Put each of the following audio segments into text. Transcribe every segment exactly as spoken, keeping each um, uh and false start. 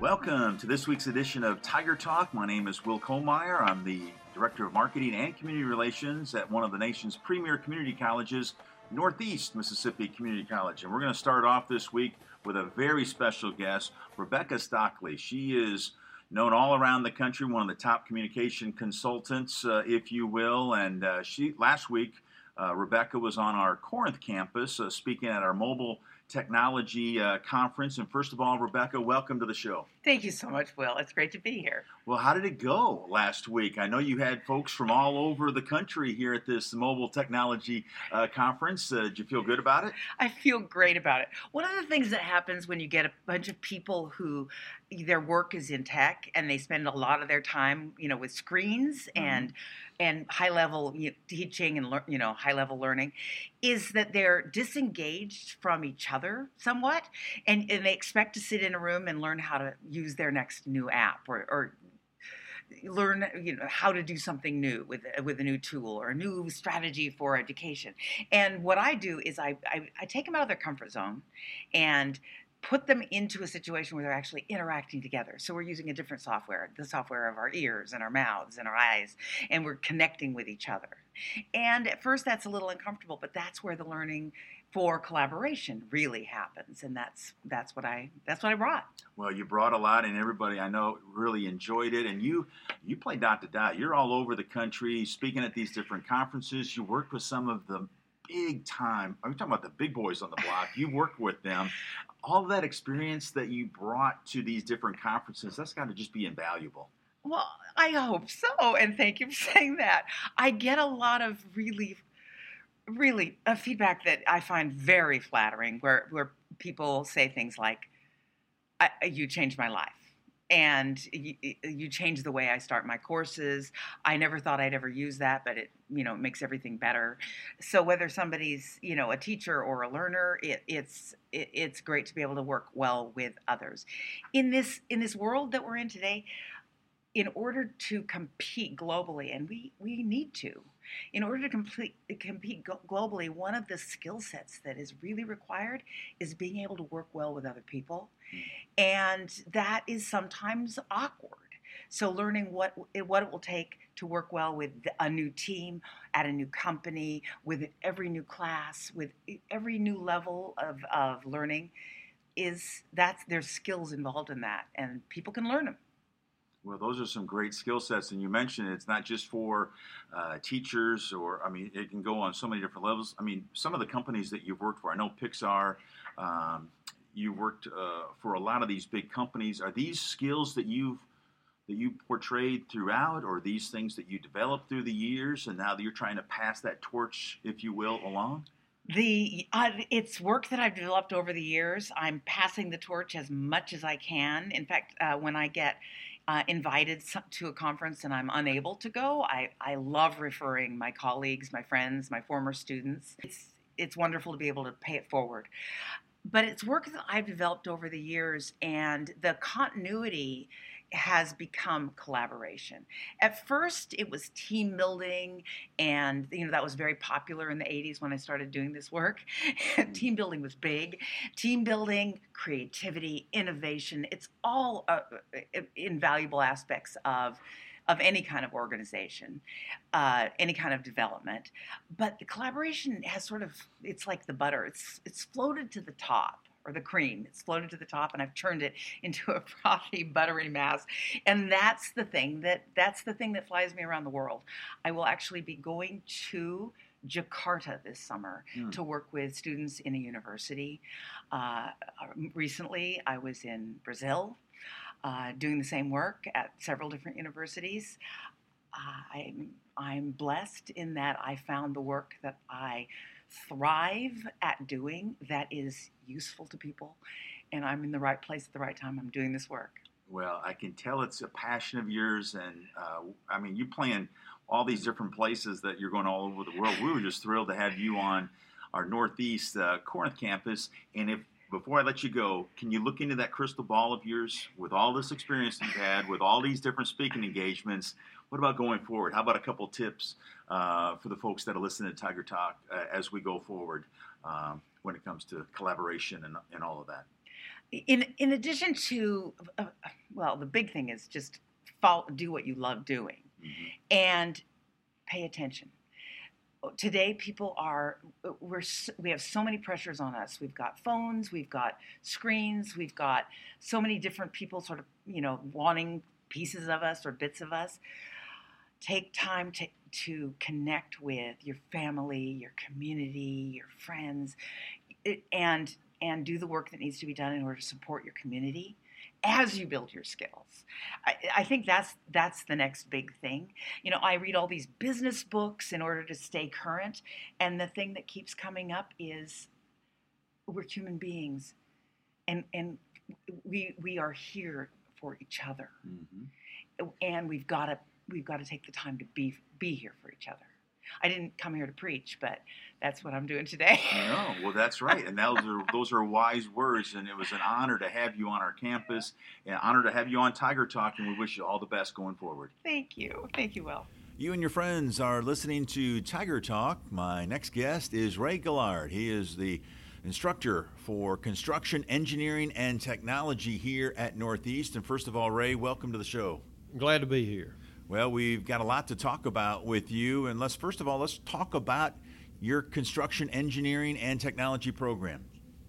Welcome to this week's edition of Tiger Talk. My name is Will Kohlmeyer. I'm the Director of Marketing and Community Relations at one of the nation's premier community colleges, Northeast Mississippi Community College. And we're going to start off this week with a very special guest, Rebecca Stockley. She is known all around the country, one of the top communication consultants, uh, if you will. And uh, she last week, uh, Rebecca was on our Corinth campus uh, speaking at our mobile technology uh, conference. And first of all, Rebecca, welcome to the show. Thank you so much, Will. It's great to be here. Well, how did it go last week? I know you had folks from all over the country here at this mobile technology uh, conference. Uh, did you feel good about it? I feel great about it. One of the things that happens when you get a bunch of people who their work is in tech and they spend a lot of their time, you know, with screens mm-hmm. and and high level you know, teaching and you know high level learning, is that they're disengaged from each other somewhat, and, and they expect to sit in a room and learn how to use their next new app or, or learn you know how to do something new with with a new tool or a new strategy for education. And what I do is I I, I take them out of their comfort zone and put them into a situation where they're actually interacting together. So we're using a different software, the software of our ears and our mouths and our eyes, and we're connecting with each other. And at first that's a little uncomfortable, but that's where the learning for collaboration really happens. And that's that's what I that's what I brought. Well, you brought a lot, and everybody I know really enjoyed it. And you you play dot to dot. You're all over the country speaking at these different conferences. You worked with some of the big time, I'm talking about the big boys on the block. You worked with them. All that experience that you brought to these different conferences, that's got to just be invaluable. Well, I hope so, and thank you for saying that. I get a lot of really, really uh, feedback that I find very flattering, where, where people say things like, I, you changed my life. And you, you change the way I start my courses. I never thought I'd ever use that, but it, you know, makes everything better. So whether somebody's, you know, a teacher or a learner, it, it's it, it's great to be able to work well with others. In this in this world that we're in today, in order to compete globally, and we, we need to, in order to complete, compete globally, one of the skill sets that is really required is being able to work well with other people. And that is sometimes awkward. So learning what what it will take to work well with a new team, at a new company, with every new class, with every new level of, of learning, is that's there's skills involved in that, and people can learn them. Well, those are some great skill sets, and you mentioned it's not just for uh, teachers, or I mean, it can go on so many different levels. I mean, some of the companies that you've worked for, I know Pixar. Um, you worked uh, for a lot of these big companies. Are these skills that you've that you portrayed throughout, or these things that you developed through the years, and now that you're trying to pass that torch, if you will, along? The uh, it's work that I've developed over the years. I'm passing the torch as much as I can. In fact, uh, when I get uh, invited to a conference and I'm unable to go, I, I love referring my colleagues, my friends, my former students. It's it's wonderful to be able to pay it forward. But it's work that I've developed over the years, and the continuity has become collaboration. At first, it was team building, and you know that was very popular in the eighties when I started doing this work. Team building was big. Team building, creativity, innovation, it's all uh, invaluable aspects of of any kind of organization, uh, any kind of development. But the collaboration has sort of, it's like the butter. It's it's floated to the top, or the cream. It's floated to the top, and I've turned it into a frothy, buttery mass. And that's the thing that that's the thing that flies me around the world. I will actually be going to Jakarta this summer mm. to work with students in a university. Uh, recently, I was in Brazil, Uh, doing the same work at several different universities. Uh, I'm, I'm blessed in that I found the work that I thrive at doing that is useful to people, and I'm in the right place at the right time. I'm doing this work. Well, I can tell it's a passion of yours, and uh, I mean, you plan all these different places that you're going all over the world. We were just thrilled to have you on our Northeast uh, Corinth campus, and if before I let you go, can you look into that crystal ball of yours with all this experience you've had, with all these different speaking engagements? What about going forward? How about a couple tips uh, for the folks that are listening to Tiger Talk uh, as we go forward um, when it comes to collaboration and, and all of that? In in addition to, uh, well, the big thing is just follow, do what you love doing, Mm-hmm. and pay attention. Today, people are we're we have so many pressures on us. We've got phones, we've got screens, we've got so many different people sort of you know wanting pieces of us or bits of us. Take time to to connect with your family, your community, your friends, it, and and do the work that needs to be done in order to support your community as you build your skills. I, I think that's that's the next big thing. You know, I read all these business books in order to stay current, and the thing that keeps coming up is we're human beings, and and we we are here for each other, Mm-hmm. and we've got to we've got to take the time to be be here for each other. I didn't come here to preach, but that's what I'm doing today. No, well, that's right, and those are those are wise words. And it was an honor to have you on our campus, an honor to have you on Tiger Talk, and we wish you all the best going forward. Thank you, thank you, Will. You and your friends are listening to Tiger Talk. My next guest is Ray Gillard. He is the instructor for construction engineering and technology here at Northeast. And first of all, Ray, welcome to the show. Glad to be here. Well, we've got a lot to talk about with you, and let's first of all, let's talk about your construction engineering and technology program.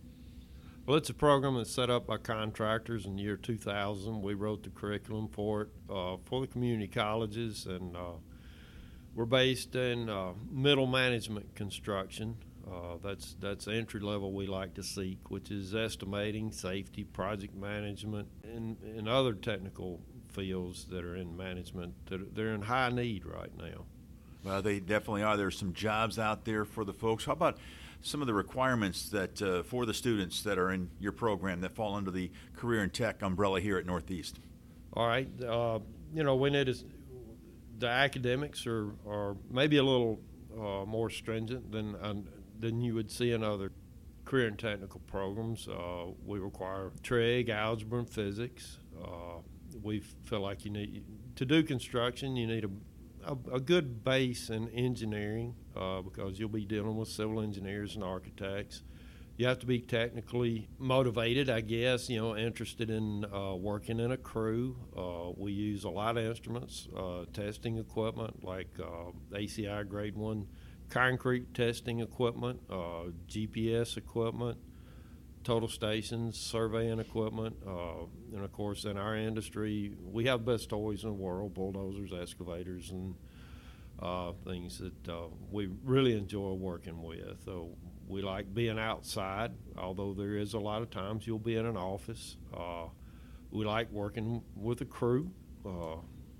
Well, it's a program that's set up by contractors in the year two thousand. We wrote the curriculum for it uh, for the community colleges, and uh, we're based in uh, middle management construction. Uh, that's that's entry level we like to seek, which is estimating, safety, project management, and, and other technical fields that are in management that they're in high need right now. Well, they definitely are. There's some jobs out there for the folks. How about some of the requirements that uh, for the students that are in your program that fall under the career and tech umbrella here at Northeast? All right, uh, you know, when it is the academics are, are maybe a little uh, more stringent than uh, than you would see in other career and technical programs. Uh, we require trig, algebra, and physics. Uh, we feel like you need to do construction. You need a, a, a good base in engineering uh, because you'll be dealing with civil engineers and architects. You have to be technically motivated, I guess, you know, interested in uh, working in a crew. Uh, we use a lot of instruments, uh, testing equipment like uh, A C I Grade one concrete testing equipment, uh, G P S equipment, total stations, surveying equipment, uh, and of course in our industry we have the best toys in the world, bulldozers, excavators, and uh, things that uh, we really enjoy working with. So we like being outside, although there is a lot of times you'll be in an office. Uh, we like working with a crew. Uh,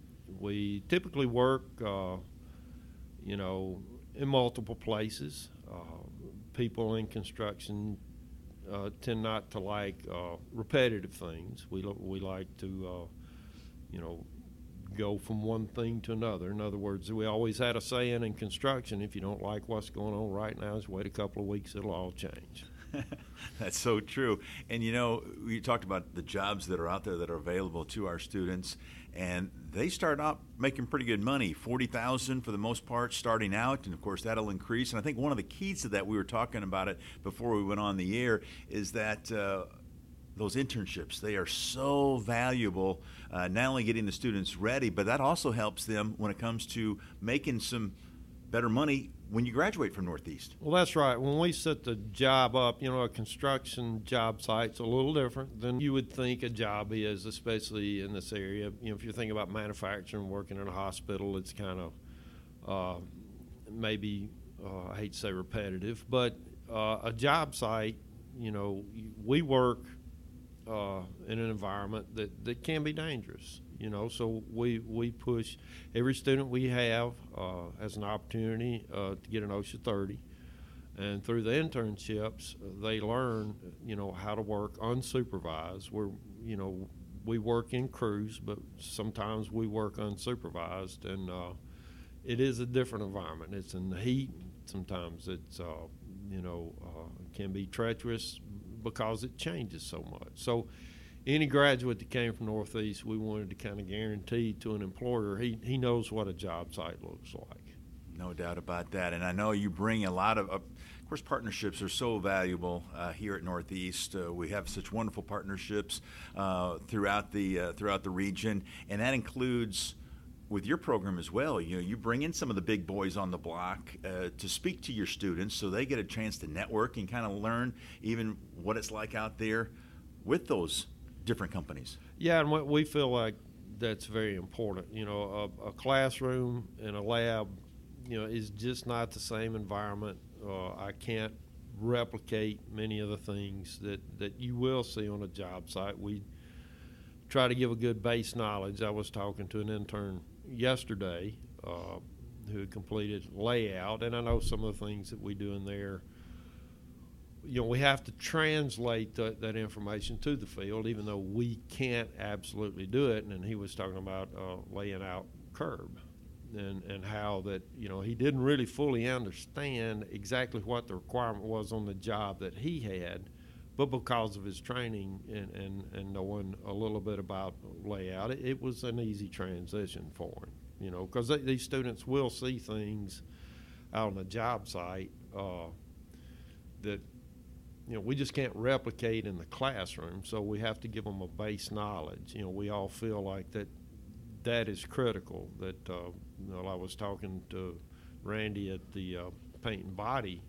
we typically work, uh, you know, in multiple places. Uh, people in construction uh, tend not to like uh, repetitive things. We we like to, uh, you know, go from one thing to another. In other words, we always had a saying in construction: if you don't like what's going on right now, just wait a couple of weeks, it'll all change. That's so true. And you know, we talked about the jobs that are out there that are available to our students, and they start out making pretty good money, forty thousand dollars for the most part starting out, and of course that'll increase. And I think one of the keys to that, we were talking about it before we went on the air, is that uh, those internships, they are so valuable, uh, not only getting the students ready, but that also helps them when it comes to making some better money when you graduate from Northeast. Well, that's right. When we set the job up, you know, a construction job site's a little different than you would think a job is, especially in this area. You know, if you're thinking about manufacturing, working in a hospital, it's kind of uh, maybe, uh, I hate to say repetitive, but uh, a job site, you know, we work uh, in an environment that, that can be dangerous. You know, so we, we push every student we have uh, has an opportunity uh, to get an OSHA thirty. And through the internships, they learn, you know, how to work unsupervised. We're, you know, we work in crews, but sometimes we work unsupervised. And uh, it is a different environment. It's in the heat. Sometimes it's, uh, you know, uh, can be treacherous because it changes so much. So any graduate that came from Northeast, we wanted to kind of guarantee to an employer he, he knows what a job site looks like. No doubt about that. And I know you bring a lot of, uh, course, partnerships are so valuable uh, here at Northeast. Uh, we have such wonderful partnerships uh, throughout the uh, throughout the region, and that includes with your program as well. You know, you bring in some of the big boys on the block uh, to speak to your students, so they get a chance to network and kind of learn even what it's like out there with those different companies. Yeah, and we feel like that's very important. You know, a, a classroom and a lab, you know, is just not the same environment. Uh, I can't replicate many of the things that, that you will see on a job site. We try to give a good base knowledge. I was talking to an intern yesterday uh, who completed layout, and I know some of the things that we do in there. You know, we have to translate the, that information to the field, even though we can't absolutely do it. And he was talking about uh, laying out curb. And, and how that, you know, he didn't really fully understand exactly what the requirement was on the job that he had, but because of his training and, and, and knowing a little bit about layout, it, it was an easy transition for him, you know, because these students will see things out on the job site uh, that, you know, we just can't replicate in the classroom, so we have to give them a base knowledge. You know, we all feel like that that is critical. That uh, you know, I was talking to Randy at the uh, Paint and Body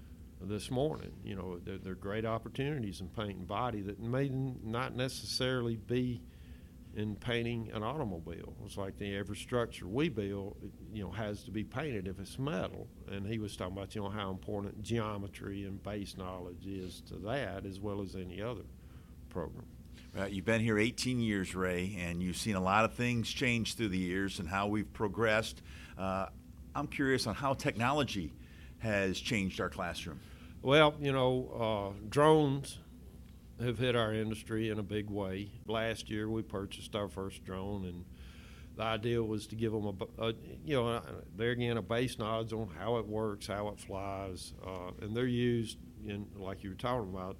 this morning. You know, there, there are great opportunities in paint and body that may not necessarily be in painting an automobile. It's like the every structure we build, you know, has to be painted if it's metal. And he was talking about, you know, how important geometry and base knowledge is to that, as well as any other program. Uh, you've been here eighteen years, Ray, and you've seen a lot of things change through the years and how we've progressed. Uh, I'm curious on how technology has changed our classroom. Well, you know, uh, drones have hit our industry in a big way. Last year we purchased our first drone, and the idea was to give them a, a you know, there again, a base knowledge on how it works, how it flies, uh, and they're used in, like you were talking about,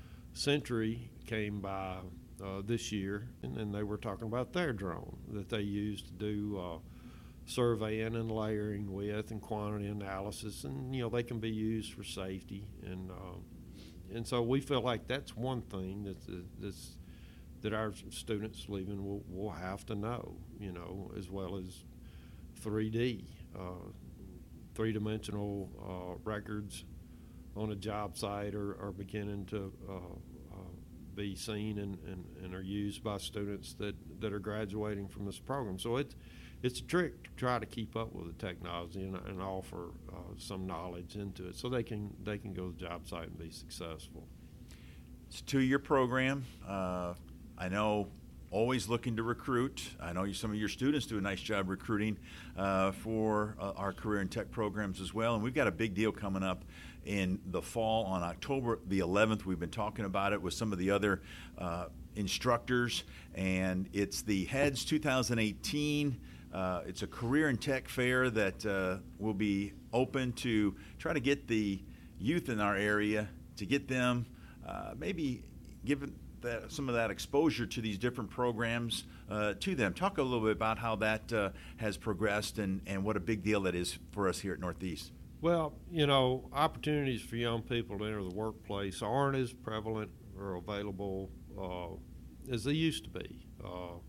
Century came by uh, this year, and, and they were talking about their drone that they used to do uh, surveying and layering with and quantity analysis, and you know they can be used for safety, and uh, and so we feel like that's one thing that's, that's that our students leaving will, will have to know, you know, as well as three D, uh, three-dimensional uh, records on a job site are, are beginning to uh, uh, be seen and, and, and are used by students that, that are graduating from this program. So it's, it's a trick to try to keep up with the technology and, and offer uh, some knowledge into it so they can, they can go to the job site and be successful. It's a two-year program. Uh, I know always looking to recruit. I know you, some of your students do a nice job recruiting uh, for uh, our career and tech programs as well. And we've got a big deal coming up in the fall on October the eleventh. We've been talking about it with some of the other uh, instructors, and it's the HEADS two thousand eighteen. Uh, it's a career and tech fair that uh, will be open to try to get the youth in our area, to get them uh, maybe given that, some of that exposure to these different programs uh, to them. Talk a little bit about how that uh, has progressed and, and what a big deal that is for us here at Northeast. Well, you know, opportunities for young people to enter the workplace aren't as prevalent or available uh, as they used to be. Uh,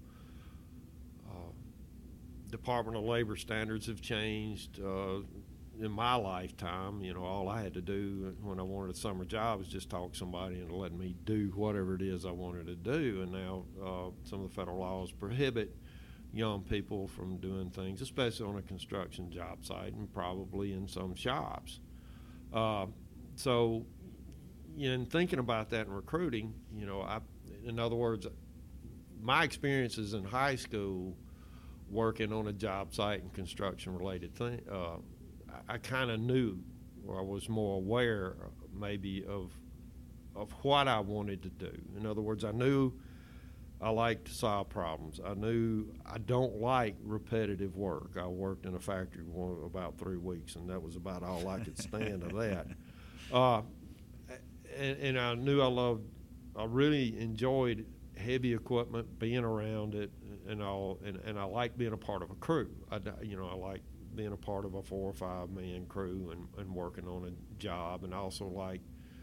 uh, Department of Labor standards have changed. Uh, in my lifetime, you know, all I had to do when I wanted a summer job was just talk to somebody and let me do whatever it is I wanted to do. And now uh, some of the federal laws prohibit young people from doing things, especially on a construction job site and probably in some shops. Uh, so, in thinking about that in recruiting, you know, I, in other words, my experiences in high school working on a job site and construction-related thing, uh, I, I kind of knew, or I was more aware, maybe of of what I wanted to do. In other words, I knew I like to solve problems. I knew I don't like repetitive work. I worked in a factory for about three weeks, and that was about all I could stand of that. Uh, and, and I knew I loved, I really enjoyed heavy equipment, being around it, and all. And, and I like being a part of a crew. I, you know, I like being a part of a four or five man crew and, and working on a job, and I also like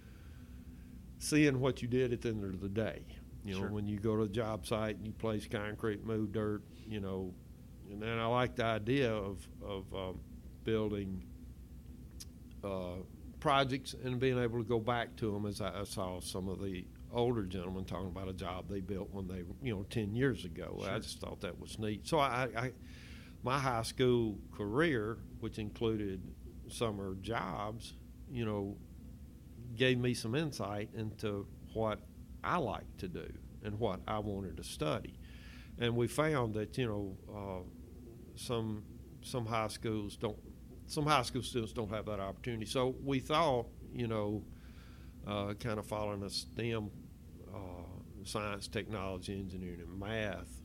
seeing what you did at the end of the day. You know, Sure. when you go to a job site and you place concrete, move dirt, you know, and then I like the idea of, of um, building uh, projects and being able to go back to them, as I, I saw some of the older gentlemen talking about a job they built when they, you know, ten years ago. Sure. I just thought that was neat. So I, I, my high school career, which included summer jobs, you know, gave me some insight into what I like to do and what I wanted to study. And we found that, you know, uh, some some high schools don't, some high school students don't have that opportunity. So we thought, you know, uh, kind of following a STEM, uh, science, technology, engineering, and math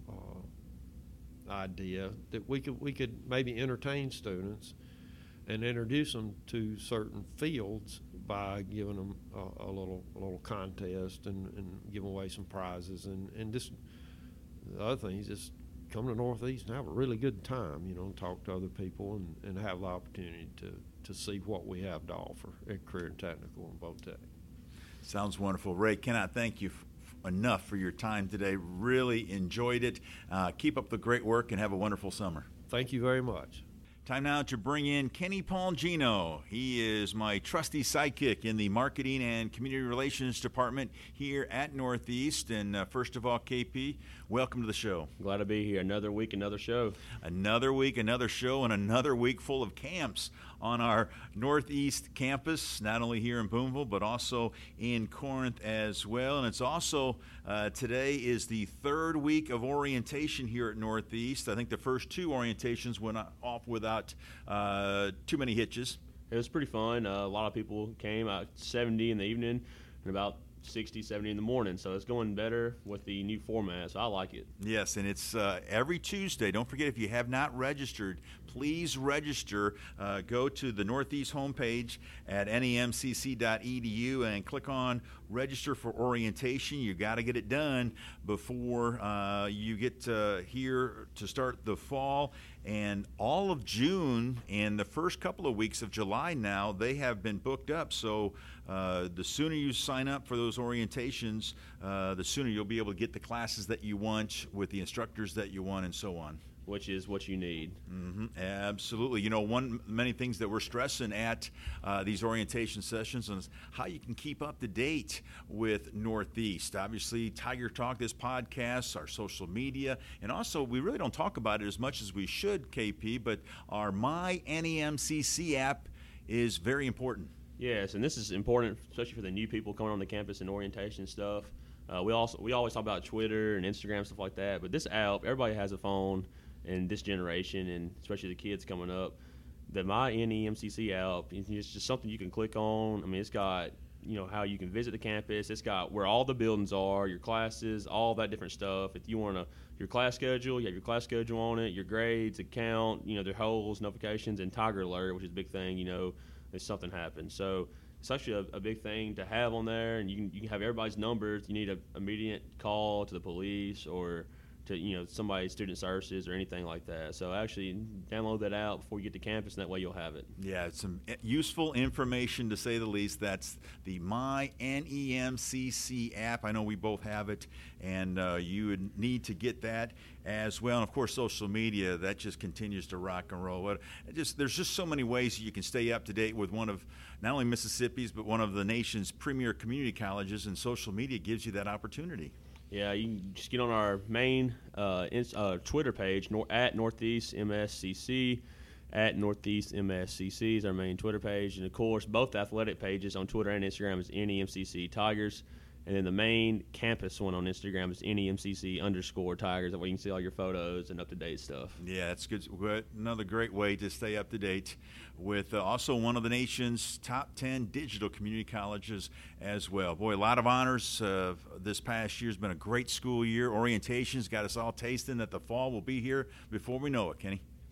uh, idea, that we could we could maybe entertain students and introduce them to certain fields by giving them a, a little a little contest and, and giving away some prizes, and, and just the other thing is just come to Northeast and have a really good time, you know, talk to other people and, and have the opportunity to, to see what we have to offer at Career and Technical and Vo-Tech. Sounds wonderful. Ray, cannot thank you f- enough for your time today. Really enjoyed it. Uh, keep up the great work and have a wonderful summer. Thank you very much. Time now to bring in Kenny Paulgino. He is my trusty sidekick in the Marketing and Community Relations Department here at Northeast. And uh, first of all, K P, welcome to the show. Glad to be here. Another week, another show. Another week, another show, and another week full of camps on our Northeast campus, not only here in Boonville, but also in Corinth as well. And it's also, uh, today is the third week of orientation here at Northeast. I think the first two orientations went off without uh, too many hitches. It was pretty fun. Uh, a lot of people came out seventy in the evening and about sixty, seventy in the morning. So it's going better with the new format. So I like it. Yes, and it's uh, every Tuesday. Don't forget, if you have not registered, please register. Uh, go to the Northeast homepage at N E M C C dot E D U and click on register for orientation. You got to get it done before uh, you get uh, here to start the fall. And all of June and the first couple of weeks of July now, they have been booked up. So uh, the sooner you sign up for those orientations, uh, the sooner you'll be able to get the classes that you want with the instructors that you want and so on. Which is what you need. Mm-hmm. Absolutely. You know, one many things that we're stressing at uh, these orientation sessions is how you can keep up to date with Northeast. Obviously, Tiger Talk, this podcast, our social media, and also we really don't talk about it as much as we should, K P, but our My N E M C C app is very important. Yes, and this is important, especially for the new people coming on the campus and orientation stuff. Uh, we also we always talk about Twitter and Instagram, stuff like that, but this app, everybody has a phone in this generation, and especially the kids coming up. The My N E M C C app is just something you can click on. I mean, it's got, you know, how you can visit the campus. It's got where all the buildings are, your classes, all that different stuff. If you want to, your class schedule, you have your class schedule on it, your grades, account, you know, their holes, notifications, and Tiger Alert, which is a big thing, you know, if something happens. So it's actually a, a big thing to have on there, and you can, you can have everybody's numbers. You need an immediate call to the police or to, you know, somebody's student services or anything like that. So actually download that out before you get to campus, and that way you'll have it. Yeah, it's some useful information to say the least. That's the My N E M C C app. I know we both have it, and uh, you would need to get that as well. And of course, social media, that just continues to rock and roll. It just, there's just so many ways you can stay up to date with one of not only Mississippi's, but one of the nation's premier community colleges, and social media gives you that opportunity. Yeah, you can just get on our main uh, ins- uh, Twitter page, nor- at Northeast M S C C. At Northeast M S C C is our main Twitter page. And, of course, both athletic pages on Twitter and Instagram is N E M C C Tigers. And then the main campus one on Instagram is N E M C C underscore Tigers. That way you can see all your photos and up-to-date stuff. Yeah, that's good. Another great way to stay up to date with uh, also one of the nation's top ten digital community colleges as well. Boy, a lot of honors. Uh, this past year has been a great school year. Orientation's got us all tasting that the fall will be here before we know it, Kenny.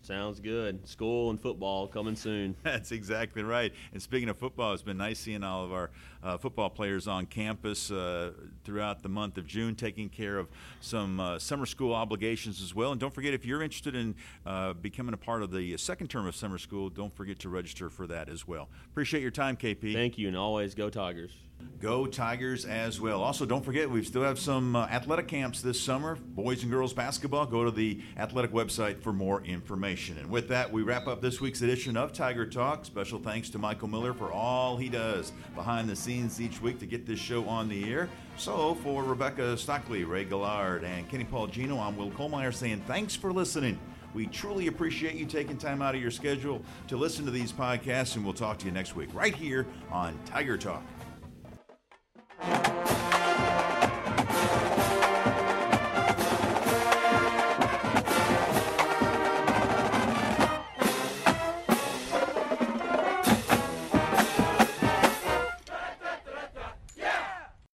Sounds good. School and football coming soon. That's exactly right. And speaking of football, it's been nice seeing all of our uh, football players on campus uh, throughout the month of June, taking care of some uh, summer school obligations as well. And don't forget, if you're interested in uh, becoming a part of the second term of summer school, don't forget to register for that as well. Appreciate your time, K P. Thank you, and always go Tigers. Go Tigers as well. Also, don't forget, we still have some uh, athletic camps this summer, boys and girls basketball. Go to the athletic website for more information. And with that, we wrap up this week's edition of Tiger Talk. Special thanks to Michael Miller for all he does behind the scenes each week to get this show on the air. So, for Rebecca Stockley, Ray Gillard, and Kenny Paul Gino, I'm Will Kohlmeyer saying thanks for listening. We truly appreciate you taking time out of your schedule to listen to these podcasts, and we'll talk to you next week right here on Tiger Talk.